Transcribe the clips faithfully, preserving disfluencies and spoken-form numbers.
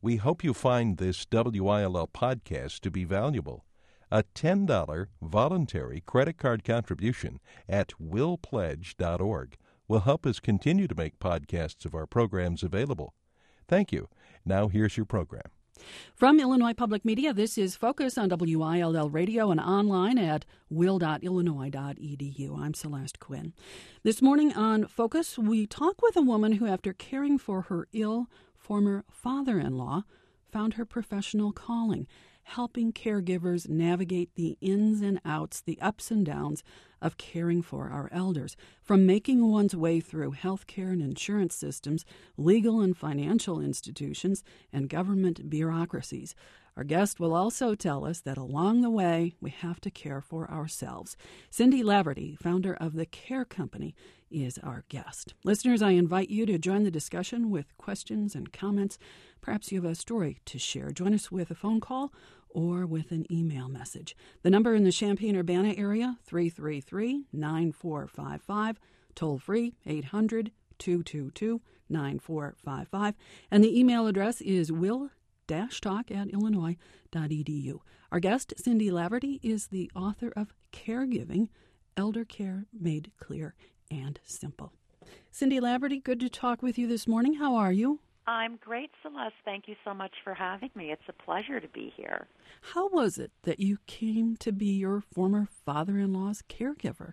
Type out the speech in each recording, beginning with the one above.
We hope you find this W I L L podcast to be valuable. A ten dollars voluntary credit card contribution at will pledge dot org will help us continue to make podcasts of our programs available. Thank you. Now here's your program. From Illinois Public Media, this is Focus on W I L L Radio and online at will dot illinois dot e d u. I'm Celeste Quinn. This morning on Focus, we talk with a woman who, after caring for her ill former father-in-law, found her professional calling, helping caregivers navigate the ins and outs, the ups and downs of caring for our elders, from making one's way through healthcare and insurance systems, legal and financial institutions, and government bureaucracies. Our guest will also tell us that along the way, we have to care for ourselves. Cindy Laverty, founder of The Care Company, is our guest. Listeners, I invite you to join the discussion with questions and comments. Perhaps you have a story to share. Join us with a phone call or with an email message. The number in the Champaign-Urbana area, three three three, nine four five five, toll free, eight hundred, two two two, nine four five five, and the email address is will dash talk at illinois dot e d u. Our guest, Cindy Laverty, is the author of Caregiving, Elder Care Made Clear and Simple. Cindy Laverty, good to talk with you this morning. How are you? I'm great, Celeste. Thank you so much for having me. It's a pleasure to be here. How was it that you came to be your former father-in-law's caregiver?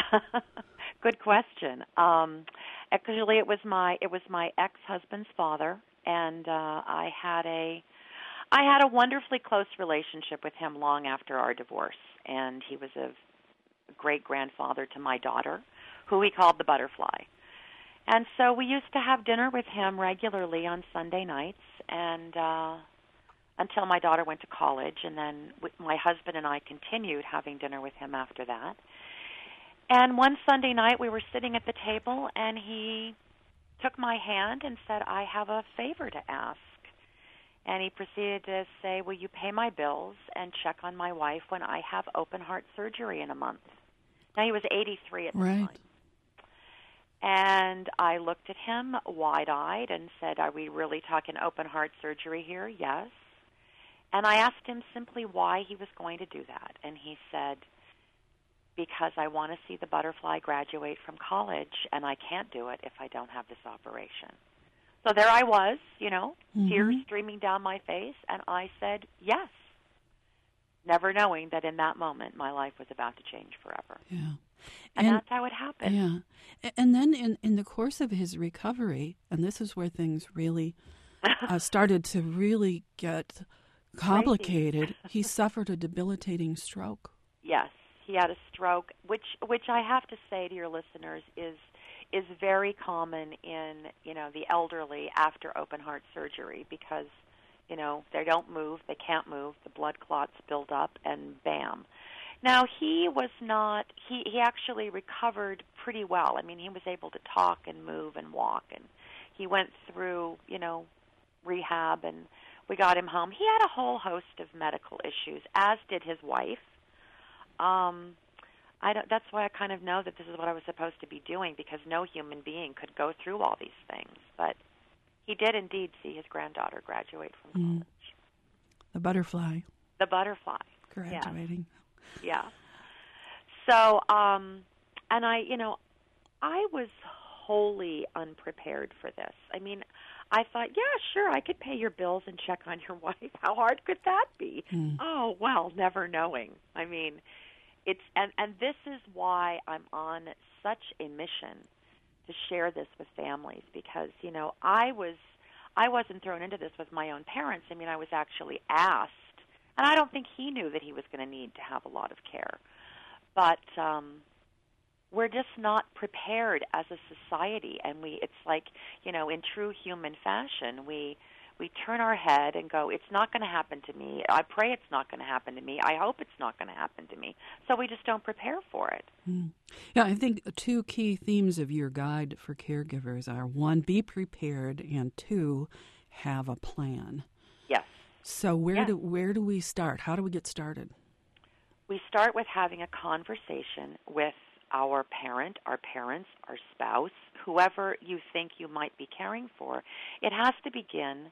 Good question. Um, actually, it was my it was my ex-husband's father, and uh, I had a I had a wonderfully close relationship with him long after our divorce, and he was a great-grandfather to my daughter, who we called the Butterfly. And so we used to have dinner with him regularly on Sunday nights, and uh, until my daughter went to college, and then my husband and I continued having dinner with him after that. And one Sunday night we were sitting at the table, and he took my hand and said, "I have a favor to ask." And he proceeded to say, "Will you pay my bills and check on my wife when I have open heart surgery in a month?" Now, he was eighty-three at the right. time. And I looked at him wide-eyed and said, "Are we really talking open heart surgery here?" "Yes." And I asked him simply why he was going to do that. And he said, "Because I want to see the Butterfly graduate from college, and I can't do it if I don't have this operation." So there I was, you know, mm-hmm. tears streaming down my face, and I said, "Yes," never knowing that in that moment my life was about to change forever. Yeah. And, and that's how it happened. Yeah. And then in, in the course of his recovery, and this is where things really uh, started to really get complicated, he suffered a debilitating stroke. Yes, he had a stroke, which which I have to say to your listeners is is very common in, you know, the elderly after open heart surgery because, you know, they don't move, they can't move, the blood clots build up, and bam. Now, he was not, he, he actually recovered pretty well. I mean, he was able to talk and move and walk, and he went through, you know, rehab, and we got him home. He had a whole host of medical issues, as did his wife. Um, I don't, that's why I kind of know that this is what I was supposed to be doing, because no human being could go through all these things. But he did indeed see his granddaughter graduate from college. Mm. The Butterfly. The Butterfly. Graduating. Yes. Yeah. So, um, and I, you know, I was wholly unprepared for this. I mean, I thought, yeah, sure, I could pay your bills and check on your wife. How hard could that be? Mm. Oh, well, never knowing. I mean, it's, and, and this is why I'm on such a mission to share this with families, because, you know, I was, I wasn't thrown into this with my own parents. I mean, I was actually asked. And I don't think he knew that he was going to need to have a lot of care. But um, we're just not prepared as a society. And we it's like, you know, in true human fashion, we we turn our head and go, it's not going to happen to me. I pray it's not going to happen to me. I hope it's not going to happen to me. So we just don't prepare for it. Mm. Yeah, I think two key themes of your guide for caregivers are, one, be prepared, and two, have a plan. Yes. So where yeah. do where do we start? How do we get started? We start with having a conversation with our parent, our parents, our spouse, whoever you think you might be caring for. It has to begin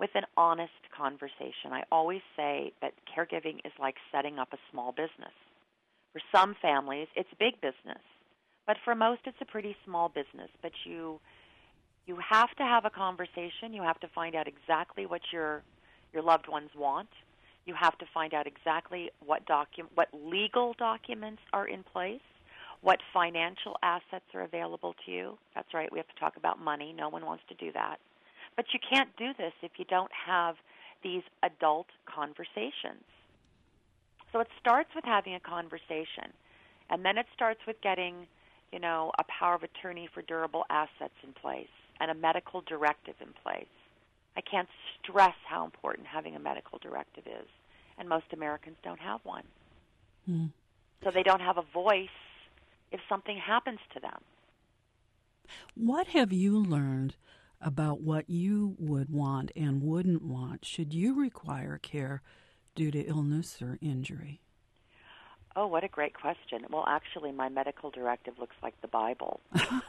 with an honest conversation. I always say that caregiving is like setting up a small business. For some families, it's big business, but for most, it's a pretty small business. But you you have to have a conversation. You have to find out exactly what your your loved ones want. You have to find out exactly what docu- what legal documents are in place, what financial assets are available to you. That's right, we have to talk about money. No one wants to do that. But you can't do this if you don't have these adult conversations. So it starts with having a conversation, and then it starts with getting, you know, a power of attorney for durable assets in place and a medical directive in place. I can't stress how important having a medical directive is, and most Americans don't have one. Hmm. So they don't have a voice if something happens to them. What have you learned about what you would want and wouldn't want should you require care due to illness or injury? Oh, what a great question. Well, actually, my medical directive looks like the Bible.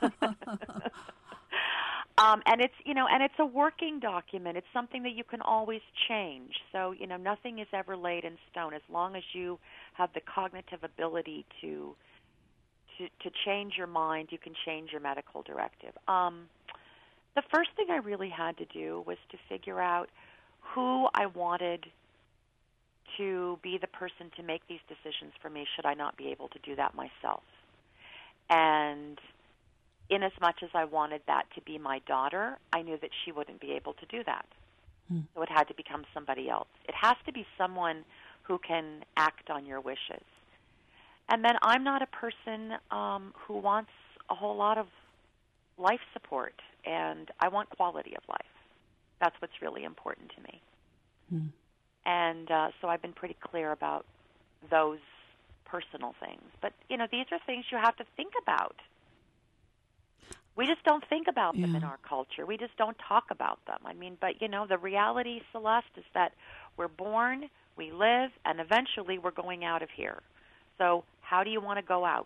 um, and it's, you know, and it's a working document. It's something that you can always change. So, you know, nothing is ever laid in stone. As long as you have the cognitive ability to to, to change your mind, you can change your medical directive. Um, the first thing I really had to do was to figure out who I wanted to be the person to make these decisions for me should I not be able to do that myself. And in as much as I wanted that to be my daughter, I knew that she wouldn't be able to do that. Hmm. So it had to become somebody else. It has to be someone who can act on your wishes. And then I'm not a person um, who wants a whole lot of life support, and I want quality of life. That's what's really important to me. Hmm. And uh, so I've been pretty clear about those personal things. But, you know, these are things you have to think about. We just don't think about them yeah. in our culture. We just don't talk about them. I mean, but, you know, the reality, Celeste, is that we're born, we live, and eventually we're going out of here. So how do you want to go out?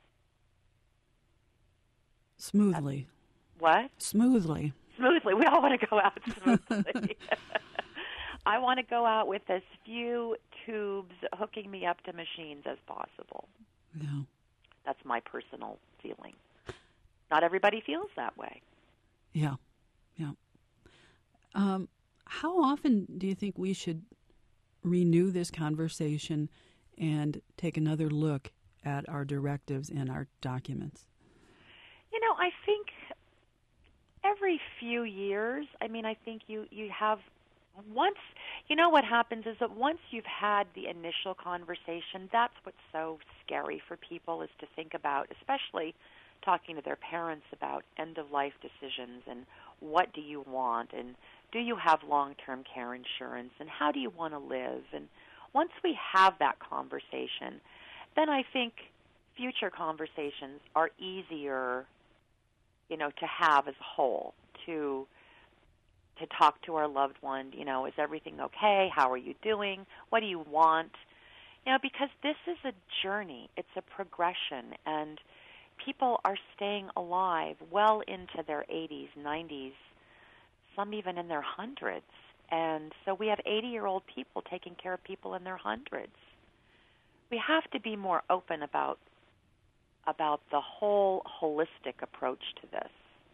Smoothly. That's, what? Smoothly. Smoothly. We all want to go out smoothly. I want to go out with as few tubes hooking me up to machines as possible. Yeah. That's my personal feeling. Not everybody feels that way. Yeah, yeah. Um, how often do you think we should renew this conversation and take another look at our directives and our documents? You know, I think every few years. I mean, I think you, you have once, you know what happens is that once you've had the initial conversation, that's what's so scary for people is to think about, especially talking to their parents about end-of-life decisions and what do you want and do you have long-term care insurance and how do you want to live. And once we have that conversation, then I think future conversations are easier, you know, to have as a whole, to to talk to our loved one, you know, is everything okay? How are you doing? What do you want? You know, because this is a journey. It's a progression, and people are staying alive well into their eighties, nineties, some even in their hundreds. And so we have eighty-year-old people taking care of people in their hundreds. We have to be more open about about the whole holistic approach to this.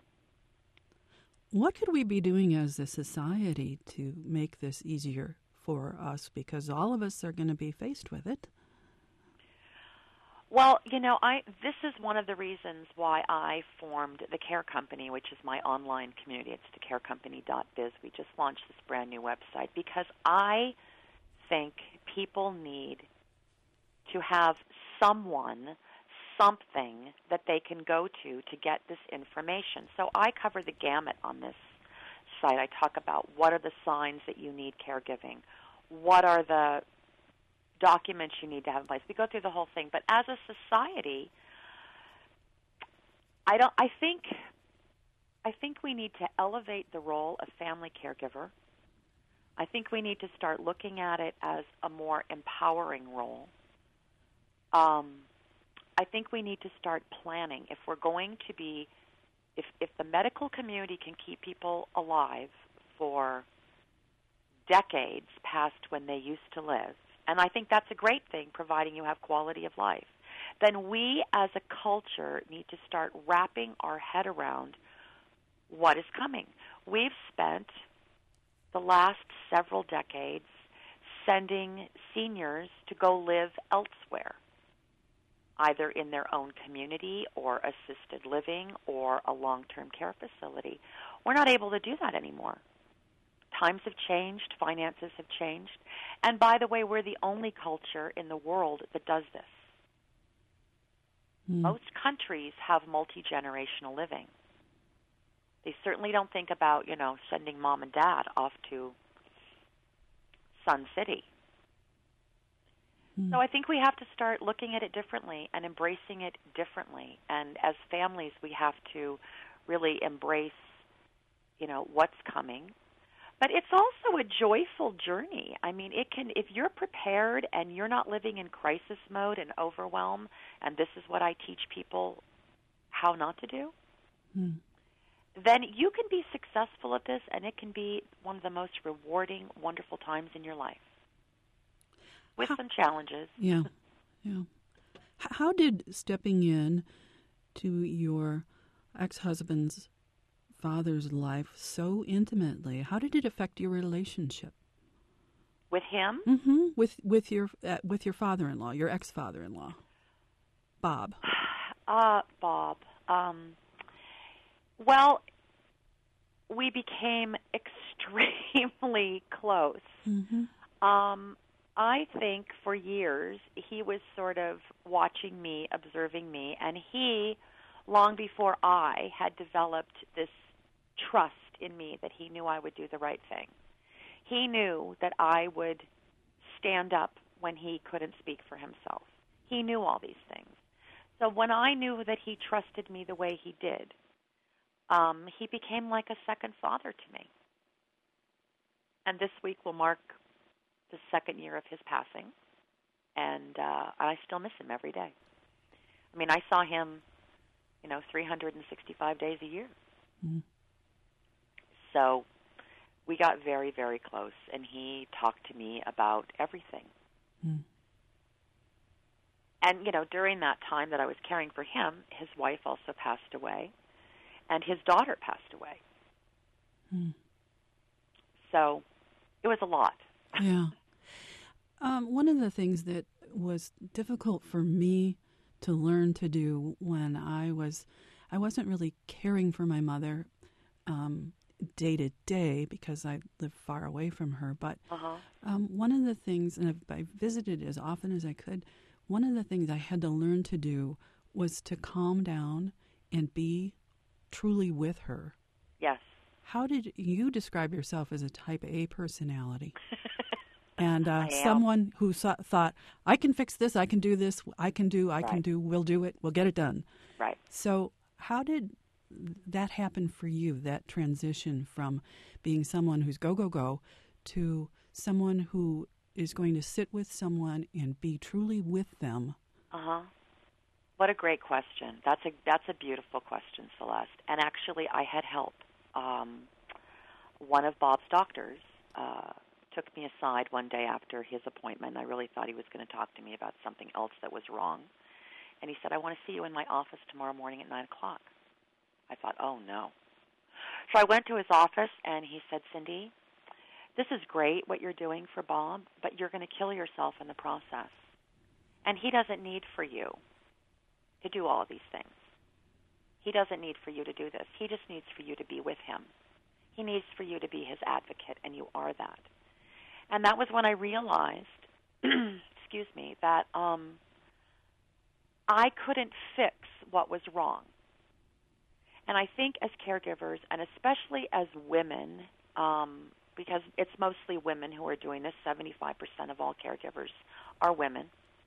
What could we be doing as a society to make this easier for us? Because all of us are going to be faced with it. Well, you know, I this is one of the reasons why I formed the Care Company, which is my online community. It's the care company dot biz. We just launched this brand new website because I think people need to have someone, something that they can go to to get this information. So I cover the gamut on this site. I talk about what are the signs that you need caregiving, what are the documents you need to have in place. We go through the whole thing. But as a society, I don't. I think. I think we need to elevate the role of family caregiver. I think we need to start looking at it as a more empowering role. Um, I think we need to start planning. If we're going to be, if if the medical community can keep people alive for decades past when they used to live, and I think that's a great thing, providing you have quality of life, then we as a culture need to start wrapping our head around what is coming. We've spent the last several decades sending seniors to go live elsewhere, either in their own community or assisted living or a long-term care facility. We're not able to do that anymore. Times have changed, finances have changed, and by the way, we're the only culture in the world that does this. Mm. Most countries have multi-generational living. They certainly don't think about, you know, sending mom and dad off to Sun City. Mm. So I think we have to start looking at it differently and embracing it differently. And as families, we have to really embrace, you know, what's coming. But it's also a joyful journey. I mean, it can, if you're prepared and you're not living in crisis mode and overwhelm, and this is what I teach people how not to do, mm. then you can be successful at this, and it can be one of the most rewarding, wonderful times in your life, with how, some challenges. Yeah, yeah. How did stepping in to your ex-husband's father's life so intimately, how did it affect your relationship with him? Mm-hmm. With with your uh, with your father-in-law, your ex-father-in-law, Bob. Uh, Bob. Um, well, we became extremely close. Mm-hmm. Um, I think for years he was sort of watching me, observing me, and he, long before I had developed this trust in me that he knew I would do the right thing. He knew that I would stand up when he couldn't speak for himself. He knew all these things. So when I knew that he trusted me the way he did, um, he became like a second father to me. And this week will mark the second year of his passing, and uh, I still miss him every day. I mean, I saw him, you know, three hundred sixty-five days a year. Mm. So we got very, very close, and he talked to me about everything. Mm. And, you know, during that time that I was caring for him, his wife also passed away, and his daughter passed away. Mm. So it was a lot. Yeah. Um, one of the things that was difficult for me to learn to do when I was, I wasn't really caring for my mother um, day to day because I lived far away from her. But uh-huh. um, one of the things, and I've, I visited as often as I could, one of the things I had to learn to do was to calm down and be truly with her. Yes. How did you describe yourself as a type A personality? And uh, someone who saw, thought, I can fix this, I can do this, I can do, I right. can do, we'll do it, we'll get it done. Right. So how did that happen for you, that transition from being someone who's go, go, go to someone who is going to sit with someone and be truly with them? Uh-huh. What a great question. That's a that's a beautiful question, Celeste. And actually, I had help. Um, one of Bob's doctors uh, took me aside one day after his appointment. I really thought he was going to talk to me about something else that was wrong. And he said, I want to see you in my office tomorrow morning at nine o'clock. I thought, oh, no. So I went to his office, and he said, Cindy, this is great what you're doing for Bob, but you're going to kill yourself in the process. And he doesn't need for you to do all of these things. He doesn't need for you to do this. He just needs for you to be with him. He needs for you to be his advocate, and you are that. And that was when I realized, excuse me, that um, I couldn't fix what was wrong. And I think as caregivers, and especially as women, um, because it's mostly women who are doing this, seventy-five percent of all caregivers are women,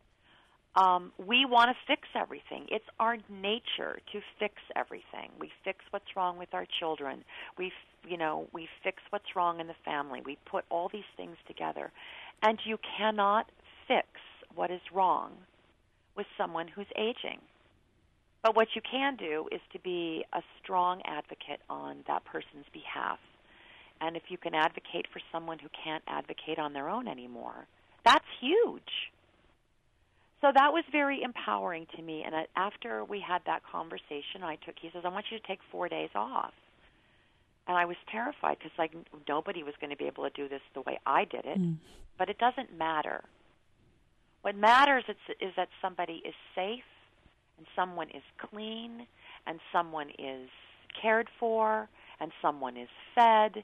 um, we want to fix everything. It's our nature to fix everything. We fix what's wrong with our children. We, you know, we fix what's wrong in the family. We put all these things together. And you cannot fix what is wrong with someone who's aging. But what you can do is to be a strong advocate on that person's behalf and if you can advocate for someone who can't advocate on their own anymore, that's huge. So that was very empowering to me. And after we had that conversation, I took, he says, I want you to take four days off. And I was terrified because like nobody was going to be able to do this the way I did it. Mm. But it doesn't matter. What matters is, is that somebody is safe, and someone is clean, and someone is cared for, and someone is fed.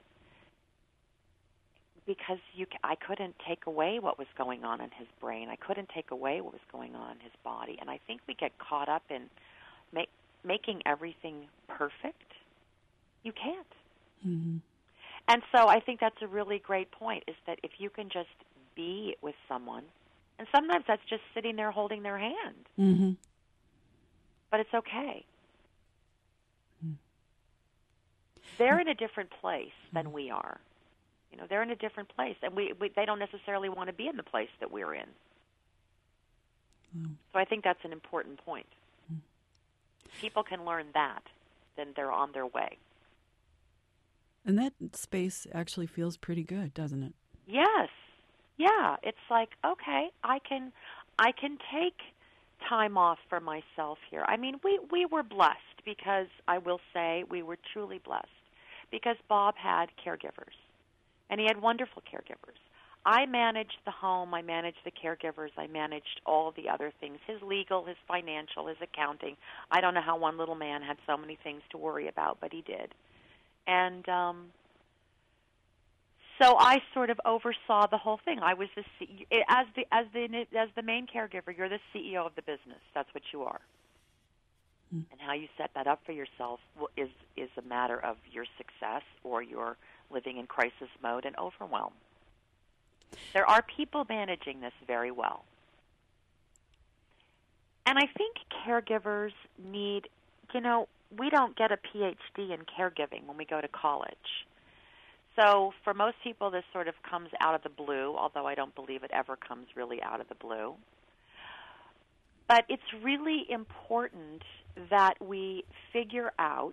Because you, I couldn't take away what was going on in his brain. I couldn't take away what was going on in his body. And I think we get caught up in make, making everything perfect. You can't. Mm-hmm. And so I think that's a really great point, is that if you can just be with someone, and sometimes that's just sitting there holding their hand. Mm-hmm. But it's okay. Mm-hmm. They're in a different place than we are. You know, they're in a different place, and we, we they don't necessarily want to be in the place that we're in. Mm. So I think that's an important point. Mm. People can learn that, then they're on their way. And that space actually feels pretty good, doesn't it? Yes. Yeah. It's like, okay, I can I can take time off for myself here. I mean, we, we were blessed because, I will say, we were truly blessed because Bob had caregivers. And he had wonderful caregivers. I managed the home. I managed the caregivers. I managed all the other things, his legal, his financial, his accounting. I don't know how one little man had so many things to worry about, but he did. And um, so I sort of oversaw the whole thing. I was the C- as the as the as the main caregiver. You're the C E O of the business. That's what you are. Hmm. And how you set that up for yourself is is a matter of your success or your living in crisis mode and overwhelm. There are people managing this very well. And I think caregivers need, you know, we don't get a P H D in caregiving when we go to college. So for most people, this sort of comes out of the blue, although I don't believe it ever comes really out of the blue. But it's really important that we figure out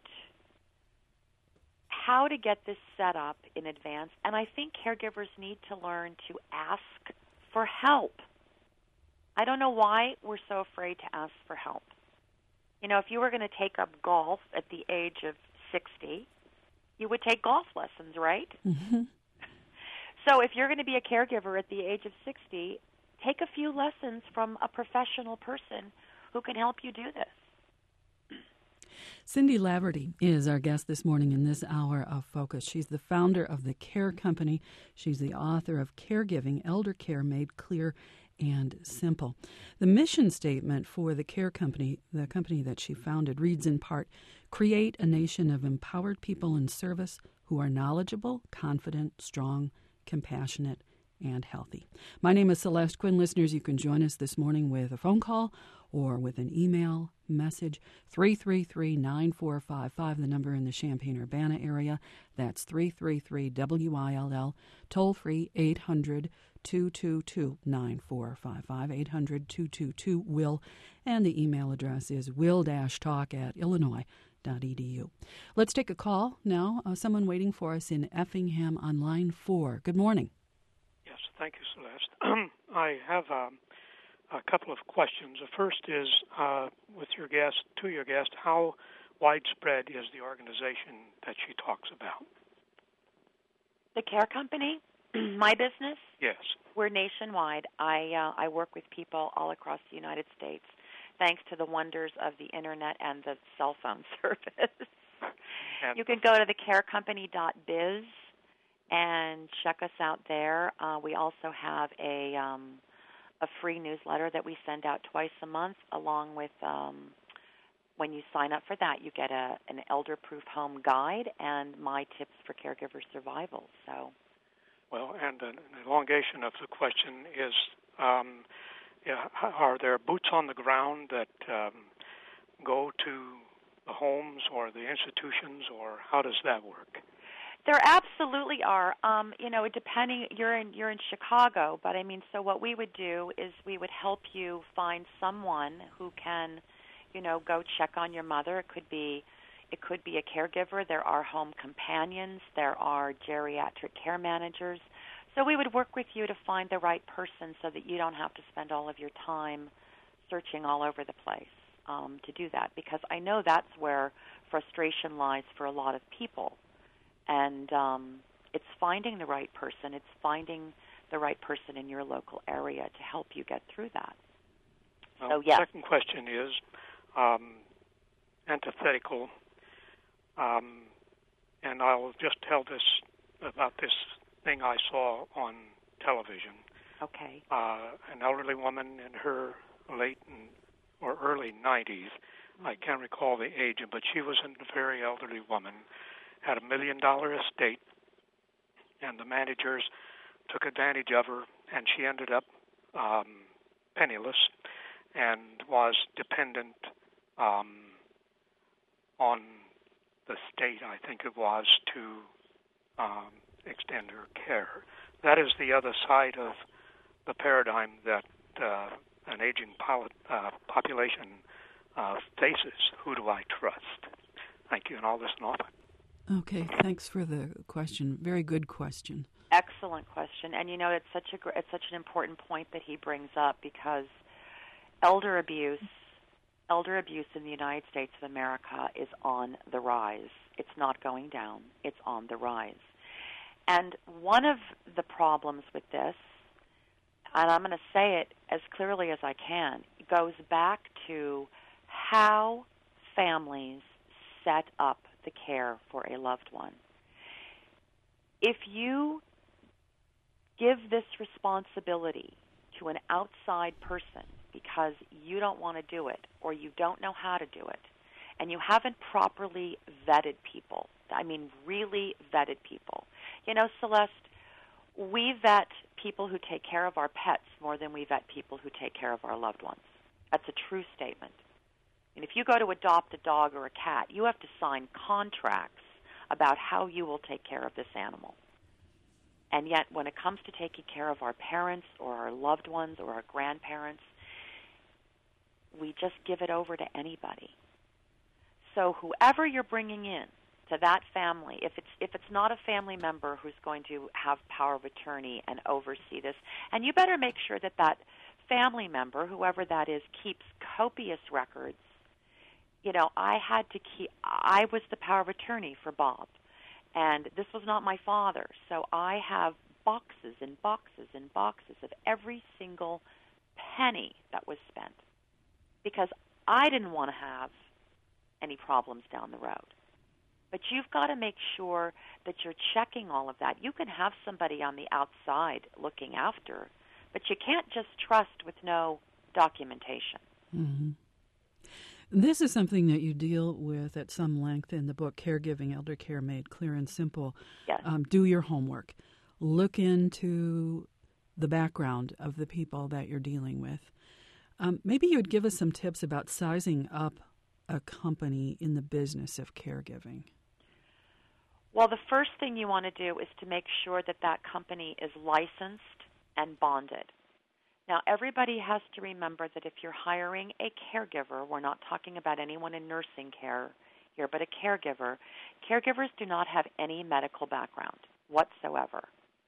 how to get this set up in advance. And I think caregivers need to learn to ask for help. I don't know why we're so afraid to ask for help. You know, if you were going to take up golf at the age of sixty, you would take golf lessons, right? Mm-hmm. So if you're going to be a caregiver at the age of sixty, take a few lessons from a professional person who can help you do this. Cindy Laverty is our guest this morning in this hour of Focus. She's the founder of the Care Company. She's the author of Caregiving, Elder Care Made Clear and Simple. The mission statement for the Care Company, the company that she founded, reads in part, create a nation of empowered people in service who are knowledgeable, confident, strong, compassionate, and healthy. My name is Celeste Quinn. Listeners, you can join us this morning with a phone call or with an email message, three three three, nine four five five, the number in the Champaign-Urbana area. That's three three three W I L L, toll free eight hundred, two two two, nine four five five, eight hundred, two two two, W I L, and the email address is will-talk at illinois dot e d u. Let's take a call now. Uh, someone waiting for us in Effingham on line four. Good morning. Yes, thank you, Celeste. I have um, a couple of questions. The first is, uh, with your guest, to your guest, how widespread is the organization that she talks about? The Care Company, my business? Yes. We're nationwide. I uh, I work with people all across the United States, thanks to the wonders of the Internet and the cell phone service. And you can go to the care company dot biz and check us out there. Uh, we also have a um, a free newsletter that we send out twice a month, along with, um, when you sign up for that, you get a an elder-proof home guide and my tips for caregiver survival. So, well, and an elongation of the question is, um, yeah, are there boots on the ground that um, go to the homes or the institutions, or how does that work? There absolutely are. Um, you know, depending, you're in you're in Chicago, but I mean, so what we would do is we would help you find someone who can, you know, go check on your mother. It could be, It could be a caregiver. There are home companions. There are geriatric care managers. So we would work with you to find the right person so that you don't have to spend all of your time searching all over the place um, to do that, because I know that's where frustration lies for a lot of people. And um, it's finding the right person. It's finding the right person in your local area to help you get through that. Well, so, yes. The second question is um, antithetical, um, and I'll just tell this about this thing I saw on television. Okay. Uh, an elderly woman in her late or early nineties, mm-hmm. I can't recall the age, but she was a very elderly woman, had a million-dollar estate, and the managers took advantage of her, and she ended up um, penniless and was dependent um, on the state, I think it was, to um, extend her care. That is the other side of the paradigm that uh, an aging pol- uh, population uh, faces. Who do I trust? Thank you, and all this and all that. Okay, thanks for the question. Very good question. Excellent question, and you know it's such a it's such an important point that he brings up, because elder abuse, elder abuse in the United States of America is on the rise. It's not going down. It's on the rise. And one of the problems with this, and I'm going to say it as clearly as I can, goes back to how families set up the care for a loved one. If you give this responsibility to an outside person because you don't want to do it or you don't know how to do it, and you haven't properly vetted people, I mean really vetted people. You know, Celeste, we vet people who take care of our pets more than we vet people who take care of our loved ones. That's a true statement. And if you go to adopt a dog or a cat, you have to sign contracts about how you will take care of this animal. And yet, when it comes to taking care of our parents or our loved ones or our grandparents, we just give it over to anybody. So whoever you're bringing in to that family, if it's if it's not a family member who's going to have power of attorney and oversee this, and you better make sure that that family member, whoever that is, keeps copious records. You know, I had to keep, I was the power of attorney for Bob, and this was not my father, so I have boxes and boxes and boxes of every single penny that was spent, because I didn't want to have any problems down the road. But you've got to make sure that you're checking all of that. You can have somebody on the outside looking after, but you can't just trust with no documentation. Mm-hmm. This is something that you deal with at some length in the book, Caregiving Elder Care Made Clear and Simple. Yes. Um, do your homework. Look into the background of the people that you're dealing with. Um, maybe you would give us some tips about sizing up a company in the business of caregiving. Well, the first thing you want to do is to make sure that that company is licensed and bonded. Now, everybody has to remember that if you're hiring a caregiver, we're not talking about anyone in nursing care here, but a caregiver, caregivers do not have any medical background whatsoever.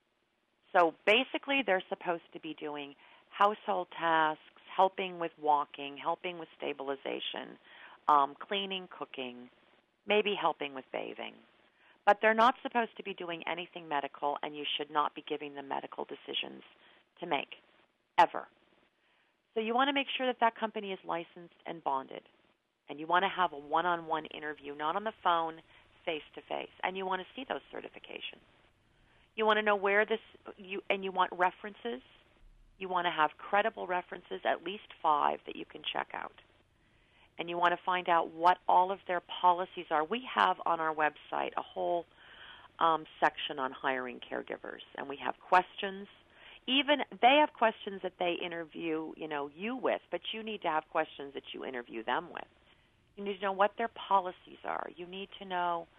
So basically, they're supposed to be doing household tasks, helping with walking, helping with stabilization, um, cleaning, cooking, maybe helping with bathing. But they're not supposed to be doing anything medical, and you should not be giving them medical decisions to make. Ever. So you want to make sure that that company is licensed and bonded. And you want to have a one-on-one interview, not on the phone, face-to-face. And you want to see those certifications. You want to know where this, you and you want references. You want to have credible references, at least five, that you can check out. And you want to find out what all of their policies are. We have on our website a whole um, section on hiring caregivers. And we have questions. Even they have questions that they interview, you know, you with, but you need to have questions that you interview them with. You need to know what their policies are. You need to know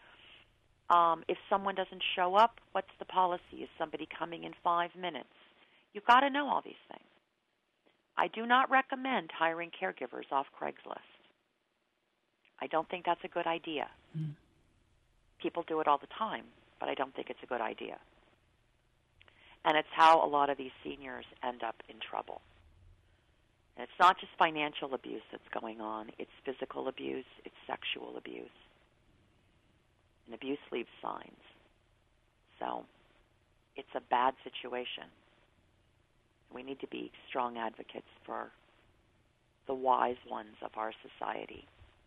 um, if someone doesn't show up, what's the policy? Is somebody coming in five minutes? You've got to know all these things. I do not recommend hiring caregivers off Craigslist. I don't think that's a good idea. Mm. People do it all the time, but I don't think it's a good idea. And it's how a lot of these seniors end up in trouble. And it's not just financial abuse that's going on. It's physical abuse. It's sexual abuse. And abuse leaves signs. So it's a bad situation. We need to be strong advocates for the wise ones of our society.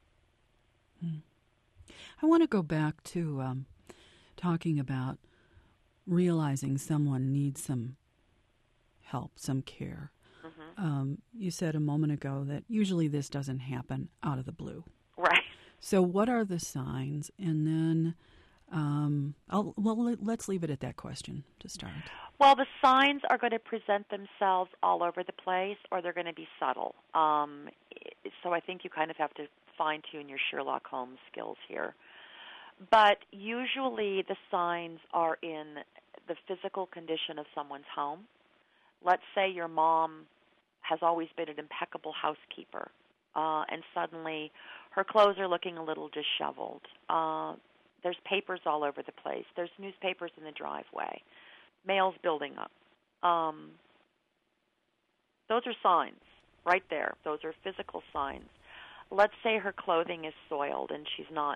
Mm. I want to go back to um, talking about realizing someone needs some help, some care. Mm-hmm. Um, you said a moment ago that usually this doesn't happen out of the blue. Right. So what are the signs? And then, um, I'll, well, let's leave it at that question to start. Well, the signs are going to present themselves all over the place, or they're going to be subtle. Um, so I think you kind of have to fine-tune your Sherlock Holmes skills here. But usually the signs are in the physical condition of someone's home. Let's say your mom has always been an impeccable housekeeper, uh, and suddenly her clothes are looking a little disheveled. Uh, there's papers all over the place. There's newspapers in the driveway. Mail's building up. Um, those are signs right there. Those are physical signs. Let's say her clothing is soiled and she's not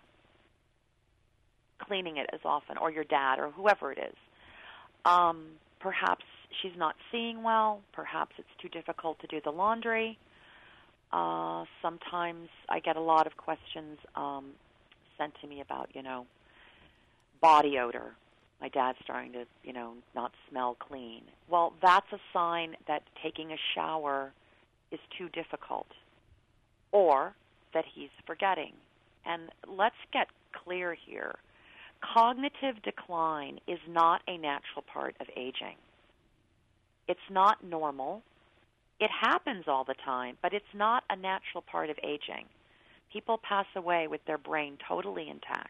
cleaning it as often, or your dad, or whoever it is. Um, perhaps she's not seeing well. Perhaps it's too difficult to do the laundry. Uh, sometimes I get a lot of questions um, sent to me about, you know, body odor. My dad's starting to, you know, not smell clean. Well, that's a sign that taking a shower is too difficult, or that he's forgetting. And let's get clear here. Cognitive decline is not a natural part of aging. It's not normal. It happens all the time, but it's not a natural part of aging. People pass away with their brain totally intact.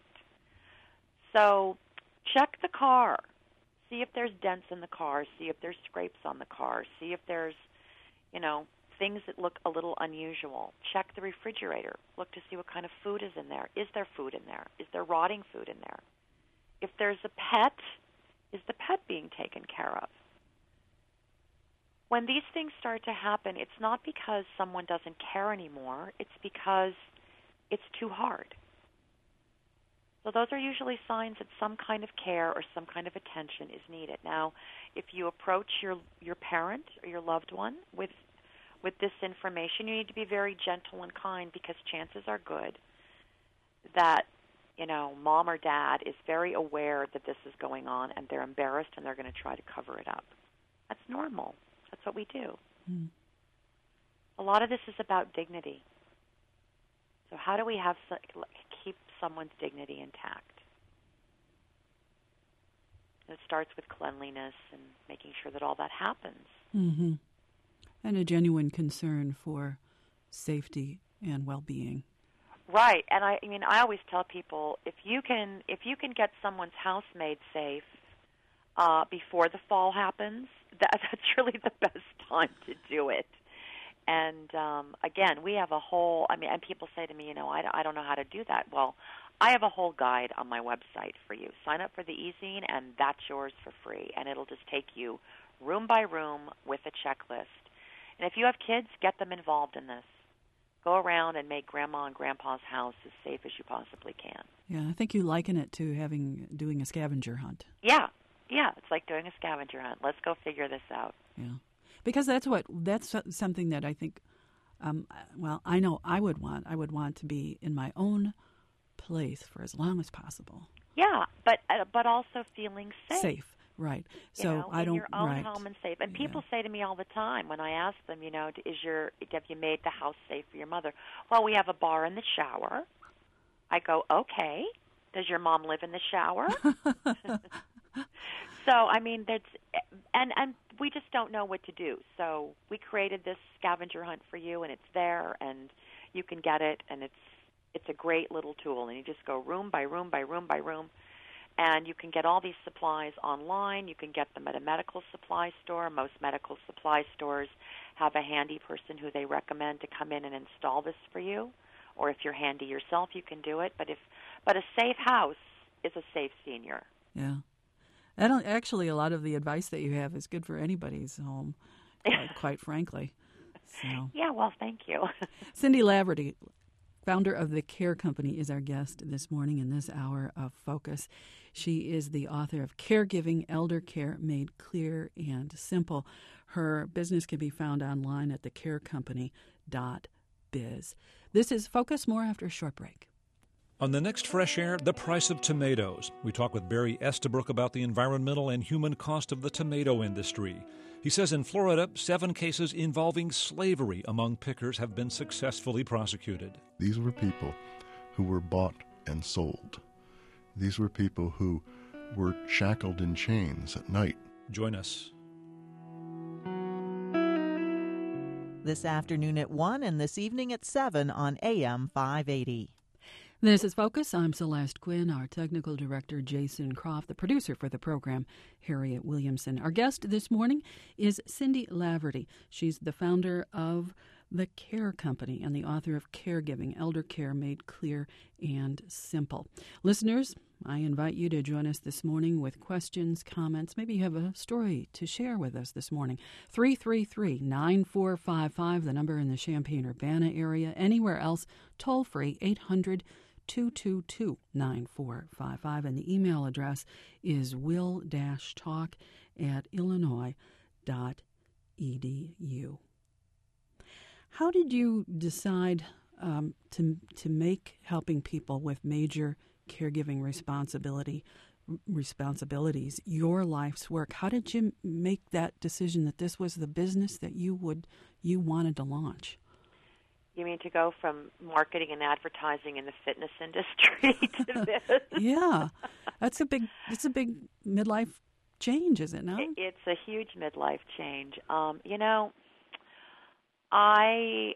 So check the car. See if there's dents in the car. See if there's scrapes on the car. See if there's, you know, things that look a little unusual. Check the refrigerator. Look to see what kind of food is in there. Is there food in there? Is there rotting food in there? If there's a pet, is the pet being taken care of? When these things start to happen, it's not because someone doesn't care anymore. It's because it's too hard. So those are usually signs that some kind of care or some kind of attention is needed. Now, if you approach your your parent or your loved one with with this information, you need to be very gentle and kind, because chances are good that, you know, mom or dad is very aware that this is going on, and they're embarrassed and they're going to try to cover it up. That's normal. That's what we do. Mm. A lot of this is about dignity. So how do we have keep someone's dignity intact? It starts with cleanliness and making sure that all that happens. Mm-hmm. And a genuine concern for safety and well-being. Right, and I, I mean, I always tell people, if you can, if you can get someone's house made safe uh, before the fall happens, that, that's really the best time to do it. And um, again, we have a whole. I mean, and people say to me, you know, I, I don't know how to do that. Well, I have a whole guide on my website for you. Sign up for the e-zine, and that's yours for free. And it'll just take you room by room with a checklist. And if you have kids, get them involved in this. Go around and make Grandma and Grandpa's house as safe as you possibly can. Yeah, I think you liken it to having doing a scavenger hunt. Yeah, yeah, it's like doing a scavenger hunt. Let's go figure this out. Yeah, because that's what that's something that I think. Um, well, I know I would want. I would want to be in my own place for as long as possible. Yeah, but uh, but also feeling safe. Safe. Right. So you know, I in don't. your own right. home and safe. And yeah. people say to me all the time when I ask them, you know, is your have you made the house safe for your mother? Well, we have a bar in the shower. I go, okay. Does your mom live in the shower? So I mean, that's and and we just don't know what to do. So we created this scavenger hunt for you, and it's there, and you can get it, and it's it's a great little tool. And you just go room by room by room by room. And you can get all these supplies online. You can get them at a medical supply store. Most medical supply stores have a handy person who they recommend to come in and install this for you. or if you're handy yourself, you can do it. But if but a safe house is a safe senior. Yeah. I don't, actually, a lot of the advice that you have is good for anybody's home, quite, quite frankly. So. Yeah, well, thank you. Cindy Laverty, founder of The Care Company, is our guest this morning in this hour of Focus. She is the author of Caregiving, Elder Care Made Clear and Simple. Her business can be found online at the care company dot biz. This is Focus. More after a short break. On the next Fresh Air, the price of tomatoes. We talk with Barry Estabrook about the environmental and human cost of the tomato industry. He says in Florida, seven cases involving slavery among pickers have been successfully prosecuted. These were people who were bought and sold. These were people who were shackled in chains at night. Join us. This afternoon at one and this evening at seven on A M five eighty. This is Focus. I'm Celeste Quinn, our technical director, Jason Croft, the producer for the program, Harriet Williamson. Our guest this morning is Cindy Laverty. She's the founder of The Care Company and the author of Caregiving, Elder Care Made Clear and Simple. Listeners, I invite you to join us this morning with questions, comments. Maybe you have a story to share with us this morning. three three three, nine four five five, the number in the Champaign-Urbana area. Anywhere else, toll free, eight hundred, two two two, nine four five five. And the email address is will dash talk at illinois dot e d u. How did you decide um, to to make helping people with major caregiving responsibility responsibilities your life's work? How did you make that decision that this was the business that you would you wanted to launch? You mean to go from marketing and advertising in the fitness industry to this? Yeah, that's a big it's a big midlife change, is it not? It's a huge midlife change. Um, you know, I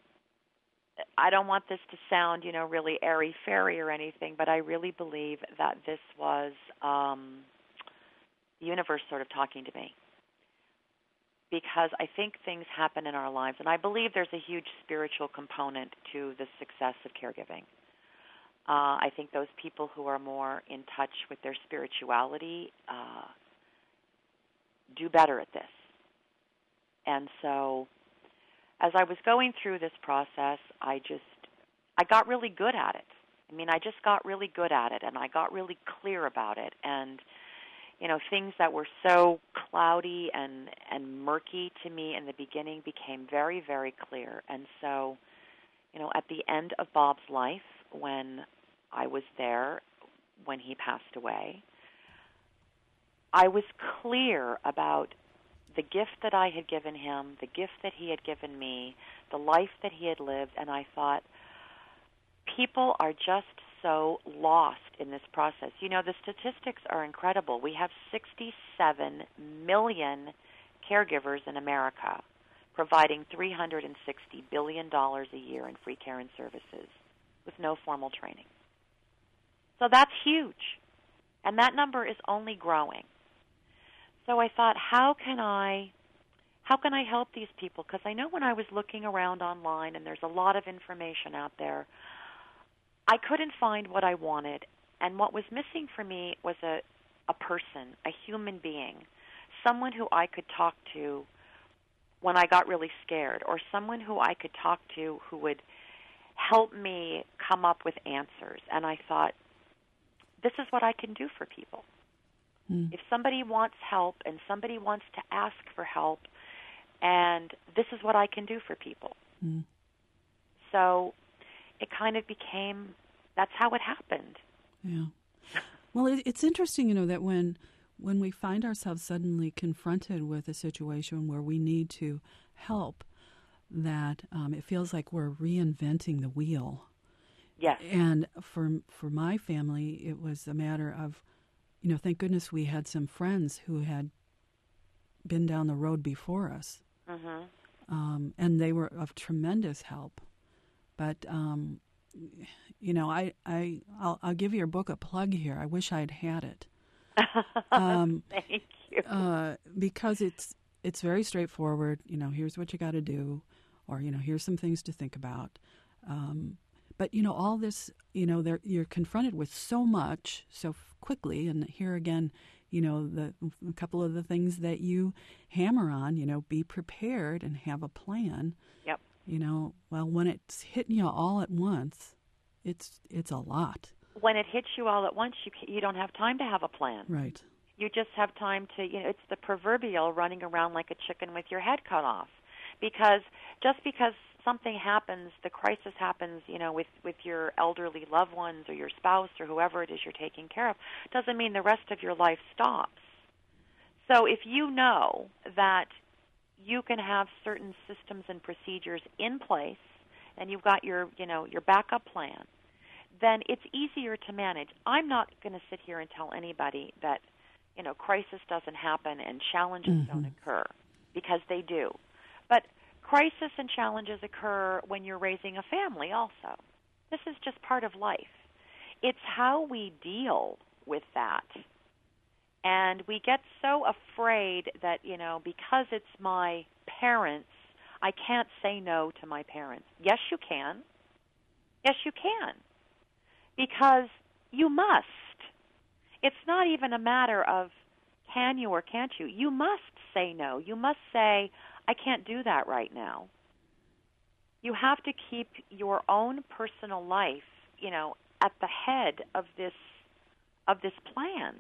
I don't want this to sound, you know, really airy-fairy or anything, but I really believe that this was um, the universe sort of talking to me. Because I think things happen in our lives, and I believe there's a huge spiritual component to the success of caregiving. Uh, I think those people who are more in touch with their spirituality uh, do better at this. And so as I was going through this process, I just, I got really good at it. I mean, I just got really good at it, and I got really clear about it. And you know, things that were so cloudy and, and murky to me in the beginning became very, very clear. And so, you know, at the end of Bob's life, when I was there, when he passed away, I was clear about the gift that I had given him, the gift that he had given me, the life that he had lived, and I thought, people are just so lost in this process. You know, the statistics are incredible. We have sixty-seven million caregivers in America providing three hundred sixty billion dollars a year in free care and services with no formal training. So that's huge. And that number is only growing. So I thought, how can I how can I help these people? Because I know when I was looking around online, and there's a lot of information out there, I couldn't find what I wanted, and what was missing for me was a, a person, a human being, someone who I could talk to when I got really scared, or someone who I could talk to who would help me come up with answers. And I thought, this is what I can do for people. Mm. If somebody wants help and somebody wants to ask for help, and this is what I can do for people. Mm. So it kind of became, that's how it happened. Yeah. Well, it, it's interesting, you know, that when when we find ourselves suddenly confronted with a situation where we need to help, that um, it feels like we're reinventing the wheel. Yes. And for for my family, it was a matter of, you know, thank goodness we had some friends who had been down the road before us. Mm-hmm. Um, and they were of tremendous help. But, um, you know, I, I, I'll, I'll give your book a plug here. I wish I'd had it. Um, Thank you. Uh, because it's it's very straightforward. You know, here's what you got to do, or, you know, here's some things to think about. Um, But, you know, all this, you know, there, you're confronted with so much so quickly. And here again, you know, the a couple of the things that you hammer on, you know, be prepared and have a plan. Yep. You know, well, when it's hitting you all at once, it's it's a lot. When it hits you all at once, you you don't have time to have a plan. Right. You just have time to, you know, it's the proverbial running around like a chicken with your head cut off. Because just because something happens, the crisis happens, you know, with, with your elderly loved ones or your spouse or whoever it is you're taking care of, doesn't mean the rest of your life stops. So if you know that you can have certain systems and procedures in place and you've got your, you know, your backup plan, then it's easier to manage. I'm not going to sit here and tell anybody that, you know, crisis doesn't happen and challenges mm-hmm. don't occur, because they do. But crisis and challenges occur when you're raising a family also. This is just part of life. It's how we deal with that. And we get so afraid that, you know, because it's my parents, I can't say no to my parents. Yes, you can. Yes, you can. Because you must. It's not even a matter of can you or can't you. You must say no. You must say, I can't do that right now. You have to keep your own personal life, you know, at the head of this of this plan.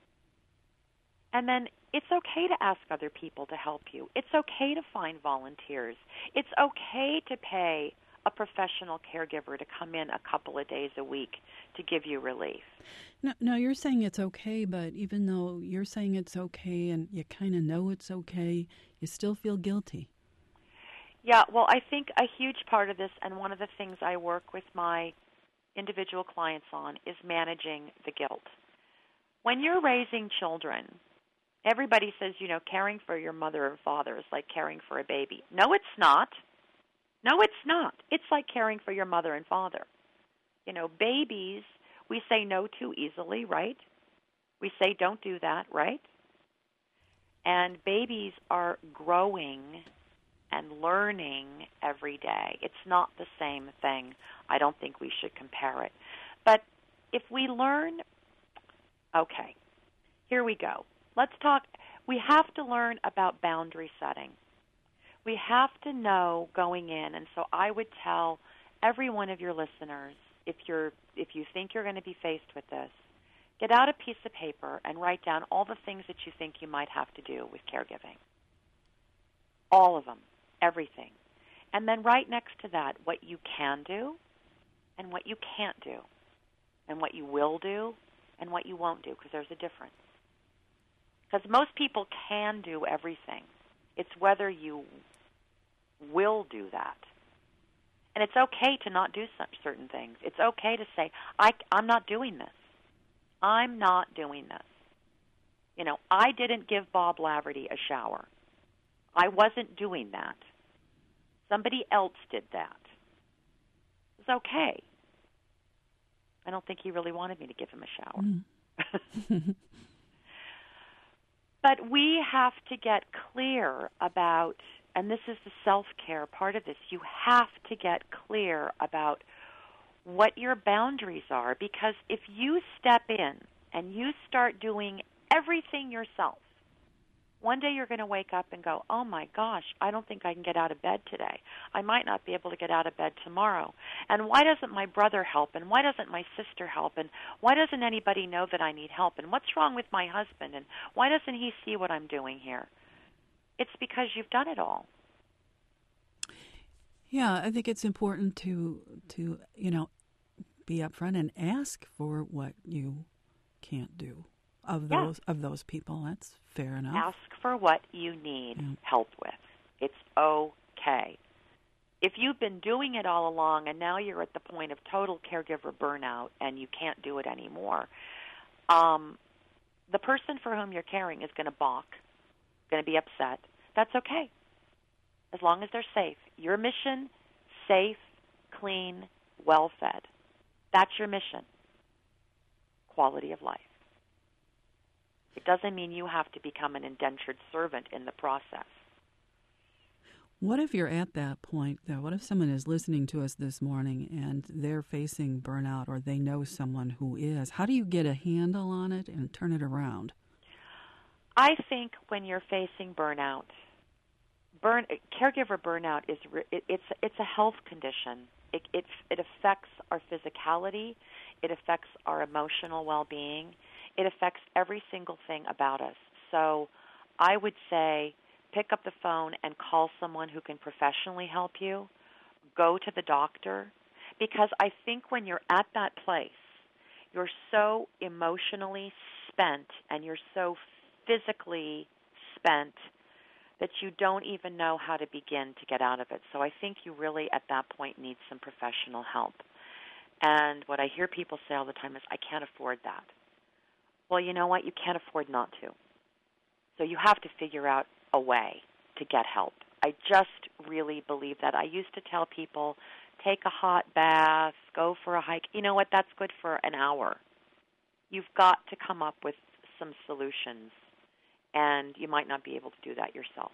And then it's okay to ask other people to help you. It's okay to find volunteers. It's okay to pay a professional caregiver to come in a couple of days a week to give you relief. No, no, you're saying it's okay, but even though you're saying it's okay and you kind of know it's okay, you still feel guilty. Yeah, well, I think a huge part of this, and one of the things I work with my individual clients on, is managing the guilt. When you're raising children, everybody says, you know, caring for your mother or father is like caring for a baby. No, it's not. No, it's not. It's like caring for your mother and father. You know, babies, we say no too easily, right? We say don't do that, right? And babies are growing and learning every day. It's not the same thing. I don't think we should compare it. But if we learn, okay, here we go. Let's talk. We have to learn about boundary setting. We have to know going in, and so I would tell every one of your listeners, if you're if you think you're going to be faced with this, get out a piece of paper and write down all the things that you think you might have to do with caregiving. All of them, everything. And then right next to that, what you can do and what you can't do, and what you will do and what you won't do, because there's a difference. Because most people can do everything. It's whether you will do that. And it's okay to not do some certain things. It's okay to say, I, I'm not doing this. I'm not doing this. You know, I didn't give Bob Laverty a shower. I wasn't doing that. Somebody else did that. It's okay. I don't think he really wanted me to give him a shower. Mm. But we have to get clear about, and this is the self-care part of this, you have to get clear about what your boundaries are, because if you step in and you start doing everything yourself, one day you're going to wake up and go, oh my gosh, I don't think I can get out of bed today. I might not be able to get out of bed tomorrow. And why doesn't my brother help? And why doesn't my sister help? And why doesn't anybody know that I need help? And what's wrong with my husband? And why doesn't he see what I'm doing here? It's because you've done it all. Yeah, I think it's important to, to you know, be upfront and ask for what you can't do. Of those yeah. of those people, that's fair enough. Ask for what you need yeah. help with. It's okay. If you've been doing it all along and now you're at the point of total caregiver burnout and you can't do it anymore, um, the person for whom you're caring is going to balk, going to be upset. That's okay, as long as they're safe. Your mission, safe, clean, well-fed. That's your mission. Quality of life. It doesn't mean you have to become an indentured servant in the process. What if you're at that point, though? What if someone is listening to us this morning and they're facing burnout or they know someone who is? How do you get a handle on it and turn it around? I think when you're facing burnout, burn caregiver burnout is it, it's it's a health condition. It, it it affects our physicality. It affects our emotional well-being. It affects every single thing about us. So I would say pick up the phone and call someone who can professionally help you. Go to the doctor, because I think when you're at that place, you're so emotionally spent and you're so physically spent that you don't even know how to begin to get out of it. So I think you really, at that point, need some professional help. And what I hear people say all the time is, I can't afford that. Well, you know what? You can't afford not to. So you have to figure out a way to get help. I just really believe that. I used to tell people, take a hot bath, go for a hike. You know what? That's good for an hour. You've got to come up with some solutions, and you might not be able to do that yourself.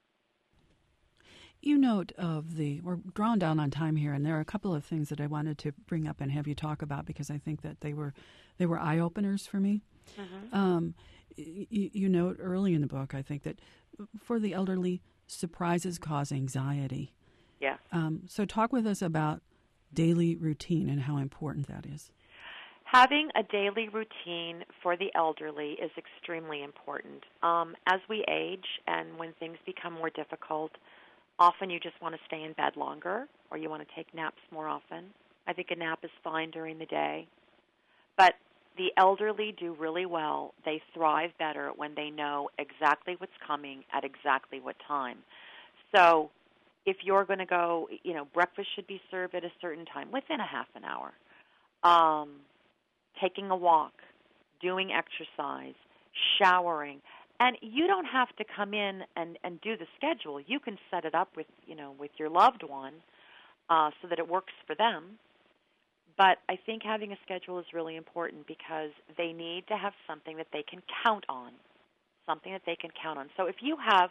You note of the, we're drawn down on time here, and there are a couple of things that I wanted to bring up and have you talk about because I think that they were they were eye-openers for me. Mm-hmm. Um, you, you note early in the book, I think, that for the elderly, surprises cause anxiety. Yeah. Um, so talk with us about daily routine and how important that is. Having a daily routine for the elderly is extremely important. Um, as we age and when things become more difficult, often you just want to stay in bed longer or you want to take naps more often. I think a nap is fine during the day. But the elderly do really well. They thrive better when they know exactly what's coming at exactly what time. So if you're going to go, you know, breakfast should be served at a certain time, within a half an hour. Um, taking a walk, doing exercise, showering. And you don't have to come in and, and do the schedule. You can set it up with, you know, with your loved one uh, so that it works for them. But I think having a schedule is really important because they need to have something that they can count on, something that they can count on. So if you have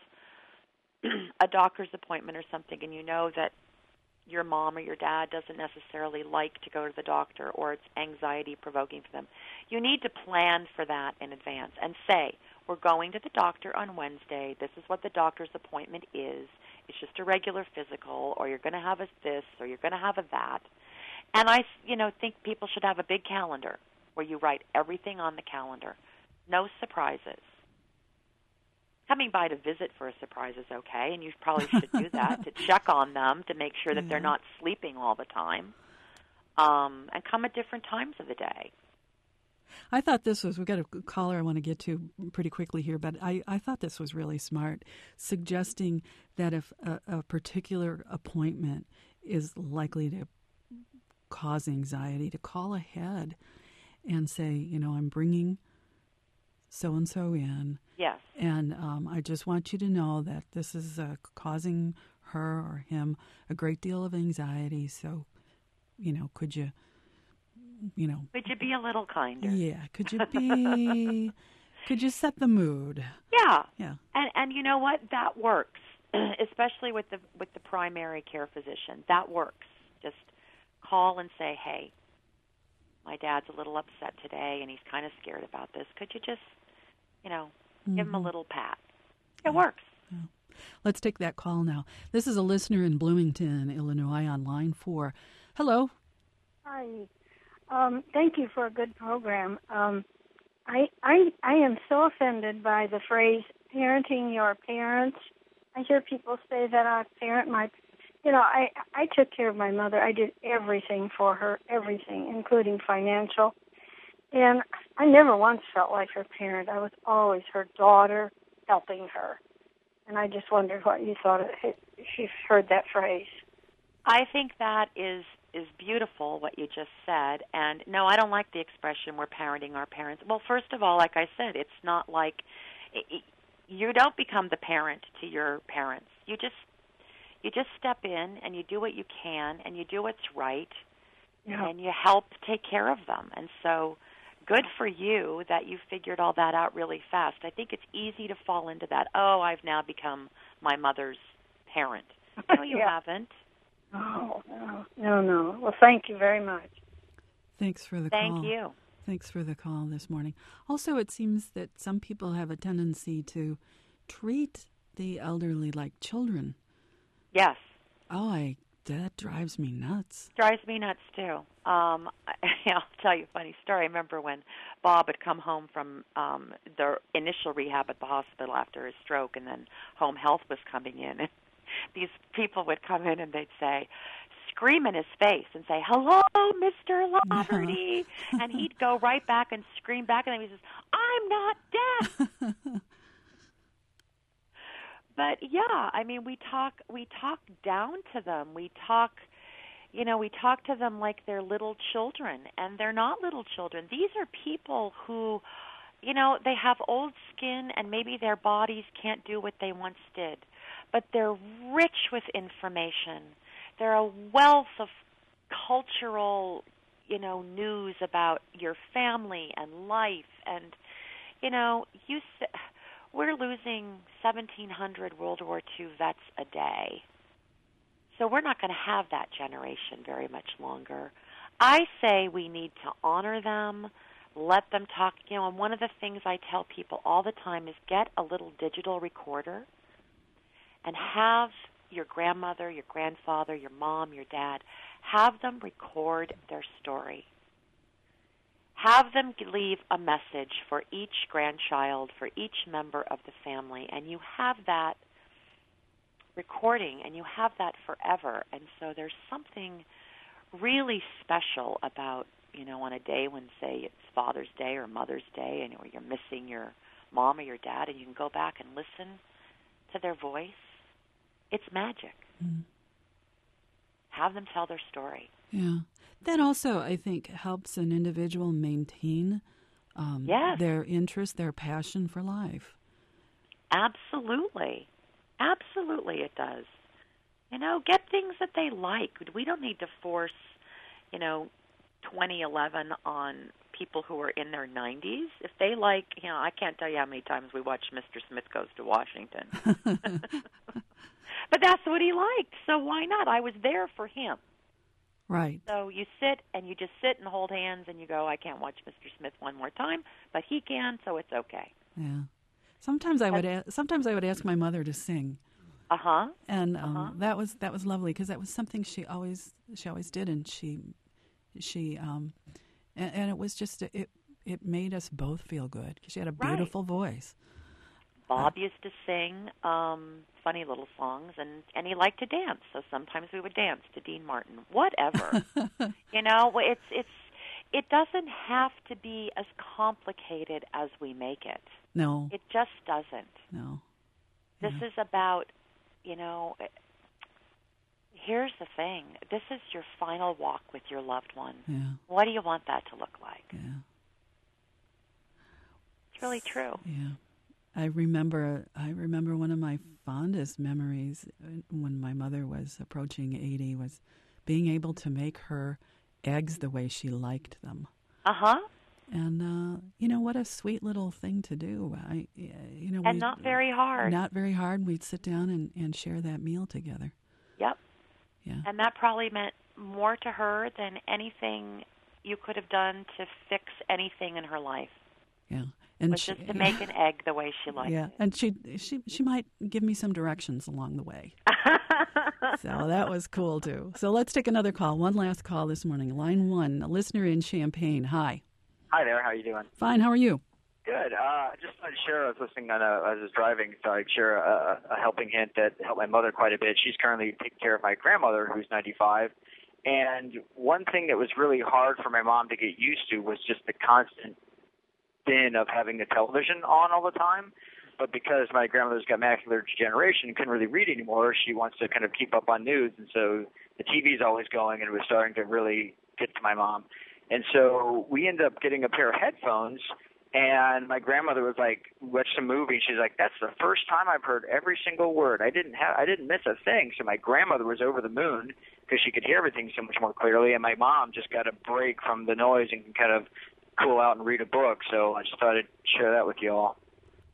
a doctor's appointment or something and you know that your mom or your dad doesn't necessarily like to go to the doctor or it's anxiety-provoking for them, you need to plan for that in advance and say, we're going to the doctor on Wednesday. This is what the doctor's appointment is. It's just a regular physical, or you're going to have a this, or you're going to have a that. And I, you know, think people should have a big calendar where you write everything on the calendar. No surprises. Coming by to visit for a surprise is okay, and you probably should do that to check on them, to make sure that yeah. they're not sleeping all the time, um, and come at different times of the day. I thought this was, we've got a caller I want to get to pretty quickly here, but I, I thought this was really smart, suggesting that if a, a particular appointment is likely to cause anxiety, to call ahead and say, you know, I'm bringing so-and-so in. Yes. And um, I just want you to know that this is uh, causing her or him a great deal of anxiety. So, you know, could you, you know. Could you be a little kinder? Yeah. Could you be, could you set the mood? Yeah. Yeah. And, and you know what? That works, especially with the with the primary care physician. That works. Just call and say, hey, my dad's a little upset today and he's kind of scared about this. Could you just, you know, mm-hmm. give him a little pat? It yeah. works. Yeah. Let's take that call now. This is a listener in Bloomington, Illinois, on line four. Hello. Hi. Um, thank you for a good program. Um, I, I, I am so offended by the phrase parenting your parents. I hear people say that I parent my You know, I, I took care of my mother. I did everything for her, everything, including financial. And I never once felt like her parent. I was always her daughter helping her. And I just wondered what you thought of it, if you've heard that phrase. I think that is is beautiful, what you just said. And, no, I don't like the expression we're parenting our parents. Well, first of all, like I said, it's not like it, it, you don't become the parent to your parents. You just You just step in and you do what you can and you do what's right yeah. and you help take care of them. And so good for you that you figured all that out really fast. I think it's easy to fall into that, oh, I've now become my mother's parent. No, you Yeah. haven't. Oh, no, no, no. Well, thank you very much. Thanks for the Thank call. you. Thanks for the call this morning. Also, it seems that some people have a tendency to treat the elderly like children. Yes. Oh, I that drives me nuts. Drives me nuts, too. Um, I'll tell you a funny story. I remember when Bob had come home from um, the initial rehab at the hospital after his stroke, and then home health was coming in. And these people would come in and they'd say, scream in his face and say, hello, Mister Lafferty. And he'd go right back and scream back, and then he says, I'm not dead. But yeah, I mean, we talk we talk down to them. We talk, you know, we talk to them like they're little children, and they're not little children. These are people who, you know, they have old skin, and maybe their bodies can't do what they once did, but they're rich with information. They're a wealth of cultural, you know, news about your family and life, and you know, you. We're losing seventeen hundred World War Two vets a day. So we're not going to have that generation very much longer. I say we need to honor them, let them talk. You know, and one of the things I tell people all the time is get a little digital recorder and have your grandmother, your grandfather, your mom, your dad, have them record their story. Have them leave a message for each grandchild, for each member of the family, and you have that recording, and you have that forever. And so there's something really special about, you know, on a day when, say, it's Father's Day or Mother's Day, and or you're missing your mom or your dad, and you can go back and listen to their voice. It's magic. Mm. Have them tell their story. Yeah. That also, I think, helps an individual maintain um, yes. their interest, their passion for life. Absolutely. Absolutely it does. You know, get things that they like. We don't need to force, you know, twenty eleven on people who are in their nineties. If they like, you know, I can't tell you how many times we watched Mister Smith Goes to Washington. But that's what he liked, so why not? I was there for him. Right. So you sit and you just sit and hold hands and you go, I can't watch Mister Smith one more time, but he can, so it's okay. Yeah. Sometimes I would a- sometimes I would ask my mother to sing. Uh-huh. And um, uh-huh. that was that was lovely because that was something she always she always did, and she she um and, and it was just it it made us both feel good because she had a beautiful right. voice. Bob used to sing um, funny little songs, and, and he liked to dance. So sometimes we would dance to Dean Martin. Whatever, you know. It's it's it doesn't have to be as complicated as we make it. No, it just doesn't. No, this yeah. is about, you know. Here's the thing. This is your final walk with your loved one. Yeah. What do you want that to look like? Yeah. It's really true. Yeah. I remember I remember one of my fondest memories when my mother was approaching eighty was being able to make her eggs the way she liked them. Uh-huh. And, uh, you know, what a sweet little thing to do. I, you know, and not very hard. Not very hard. We'd sit down and, and share that meal together. Yep. Yeah. And that probably meant more to her than anything you could have done to fix anything in her life. Yeah. And was she, just to make an egg the way she liked yeah. it. Yeah, and she she she might give me some directions along the way. So that was cool too. So let's take another call. One last call this morning. Line one, a listener in Champaign. Hi. Hi there. How are you doing? Fine. How are you? Good. Uh, just wanted to share. I was listening on a, I was driving, so I'd share a, a helping hint that helped my mother quite a bit. She's currently taking care of my grandmother, who's ninety-five. And one thing that was really hard for my mom to get used to was just the constant din of having the television on all the time. But because my grandmother's got macular degeneration and couldn't really read anymore, she wants to kind of keep up on news. And so the T V's always going, and it was starting to really get to my mom. And so we ended up getting a pair of headphones, and my grandmother was like, watched a movie, and she's like, that's the first time I've heard every single word. I didn't have, I didn't miss a thing. So my grandmother was over the moon because she could hear everything so much more clearly, and my mom just got a break from the noise and can kind of cool out and read a book. So I just thought I'd share that with you all.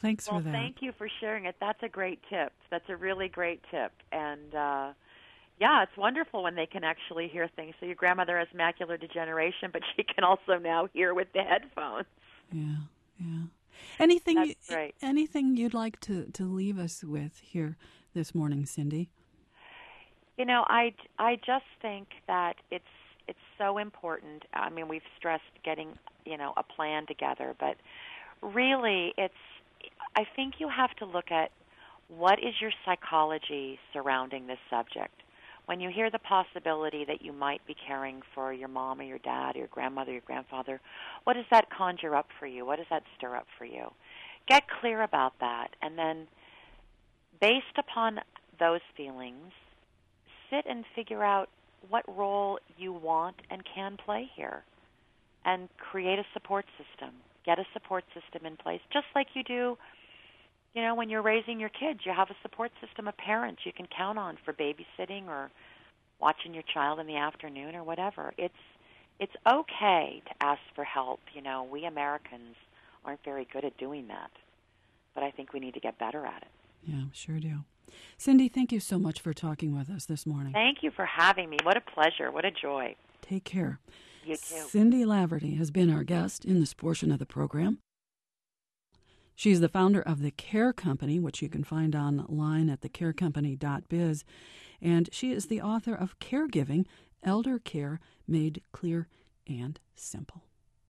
Thanks well, for that. Thank you for sharing it. That's a great tip. That's a really great tip. And, uh, yeah, it's wonderful when they can actually hear things. So your grandmother has macular degeneration, but she can also now hear with the headphones. Yeah, yeah. Anything, That's you, great. anything you'd like to, to leave us with here this morning, Cindy? You know, I, I just think that it's it's so important. I mean, we've stressed getting, you know, a plan together, but really it's, I think you have to look at what is your psychology surrounding this subject. When you hear the possibility that you might be caring for your mom or your dad or your grandmother or your grandfather, what does that conjure up for you? What does that stir up for you? Get clear about that, and then based upon those feelings, sit and figure out what role you want and can play here, and create a support system. Get a support system in place, just like you do, you know, when you're raising your kids. You have a support system of parents you can count on for babysitting or watching your child in the afternoon or whatever. It's it's okay to ask for help. You know, we Americans aren't very good at doing that, but I think we need to get better at it. Yeah, sure do. Cindy, thank you so much for talking with us this morning. Thank you for having me. What a pleasure. What a joy. Take care. You too. Cindy Laverty has been our guest in this portion of the program. She's the founder of The Care Company, which you can find online at the care company dot biz, and she is the author of Caregiving, Elder Care Made Clear and Simple.